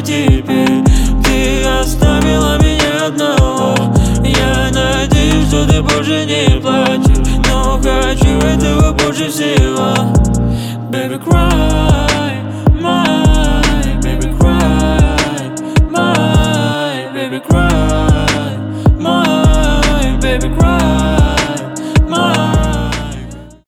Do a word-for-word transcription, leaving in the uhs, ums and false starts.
но теперь ты оставила меня одного. Я надеюсь, что ты больше не плачешь, но хочу этого больше всего. Baby, cry.